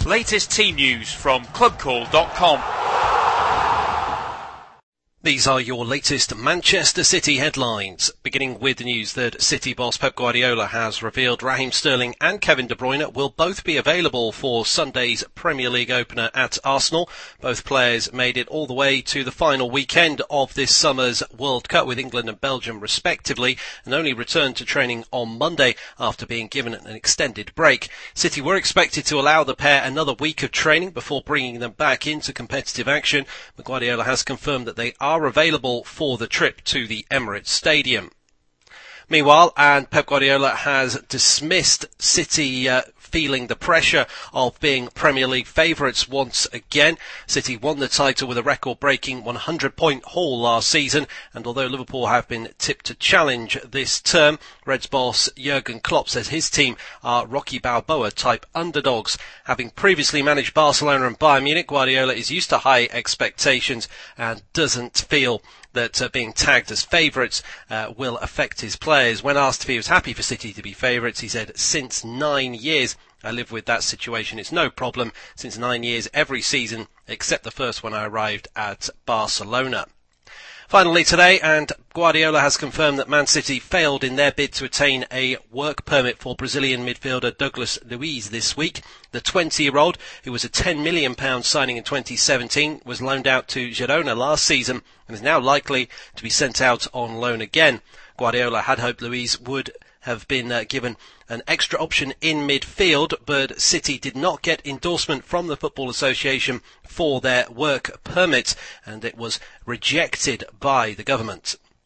Latest team news from clubcall.com. These are your latest Manchester City headlines, beginning with the news that City boss Pep Guardiola has revealed Raheem Sterling and Kevin De Bruyne will both be available for Sunday's Premier League opener at Arsenal. Both players made it all the way to the final weekend of this summer's World Cup with England and Belgium respectively, and only returned to training on Monday after being given an extended break. City were expected to allow the pair another week of training before bringing them back into competitive action, but Guardiola has confirmed that they are available for the trip to the Emirates Stadium. Meanwhile, and Pep Guardiola has dismissed City feeling the pressure of being Premier League favourites once again. City won the title with a record-breaking 100-point haul last season, and although Liverpool have been tipped to challenge this term, Reds boss Jurgen Klopp says his team are Rocky Balboa-type underdogs. Having previously managed Barcelona and Bayern Munich, Guardiola is used to high expectations and doesn't feel that being tagged as favourites will affect his players. When asked if he was happy for City to be favourites, he said, "Since 9 years, I live with that situation. It's no problem. Since 9 years, every season, except the first when I arrived at Barcelona." Finally today, and Guardiola has confirmed that Man City failed in their bid to attain a work permit for Brazilian midfielder Douglas Luiz this week. The 20-year-old, who was a £10 million signing in 2017, was loaned out to Girona last season and is now likely to be sent out on loan again. Guardiola had hoped Luiz would have been given an extra option in midfield, but City did not get endorsement from the Football Association for their work permit, and it was rejected by the government.